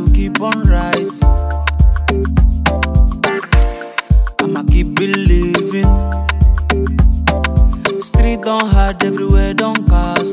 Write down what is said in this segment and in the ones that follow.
go keep on rising. I'ma keep believing. Street don't hard, everywhere don't cast.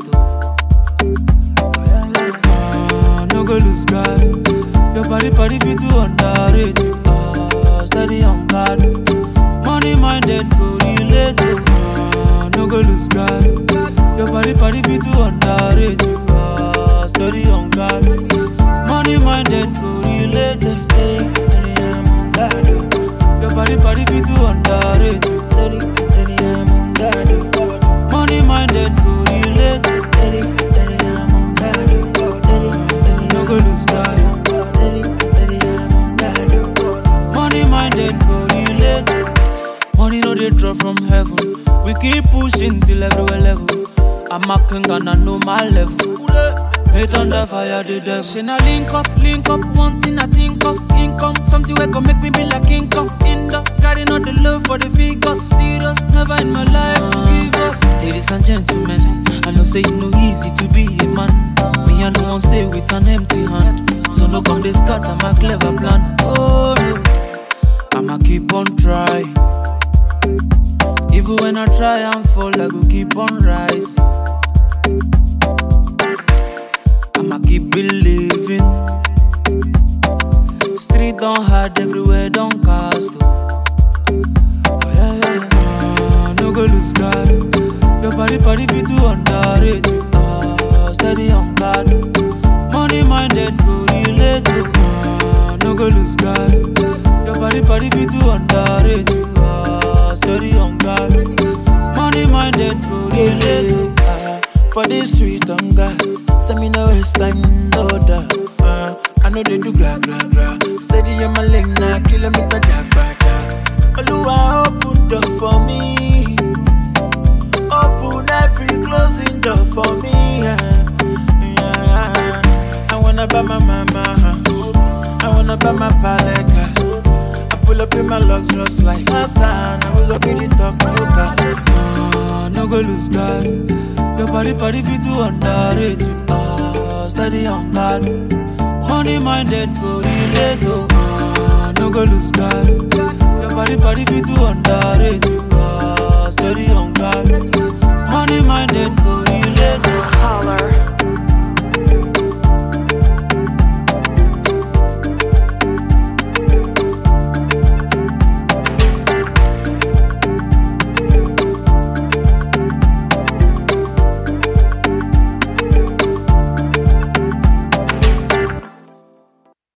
No go lose God. Your body fit to underrate. Steady on God. Money minded go relate. No go lose God. Your body fit to underrate. Steady on God. Money minded go relate. Steady I'm on God. Your body fit to underrate. Steady I'm on God. Money minded go relate. Steady I'm on God. No go lose God. Steady I'm on God. Money minded go relate. Money no dey drop from heaven. We keep pushing till everywhere level. I'm a king and I know my level. Hate under fire the devil. Say now link up, one thing I think of. Income, something wey go make me be like income. In the carrying on the love for the figures. Serious, never in my life to give up. Ladies and gentlemen, I know say you know easy to be a man. Me I no one stay with an empty hand. So no come they scatter my clever plan. Oh no, I'ma keep on trying. Even when I try and fall, I go keep on rising. I'ma keep believing. Street don't hard, everywhere don't cast. No go lose God. Your body fit to underrate. Steady on God. Money minded go relate. No go lose God. Your body fit to underrate. Steady on God. Money minded go relate. For this street on God. Send me no waste time, no da. I know they do gra. Steady on my lane now, kilometer jack. Oluwa open door for me. Open every closing door for me. I wanna buy my mama house. I wanna buy my paleka. I pull up in my luxurious life. Last time I will go be the top broker. No go lose God. Your body fit to underrate. Steady on God. Money minded go relate. No go lose God. Your body fit to underrate. Steady on God. Money minded go relate. Color.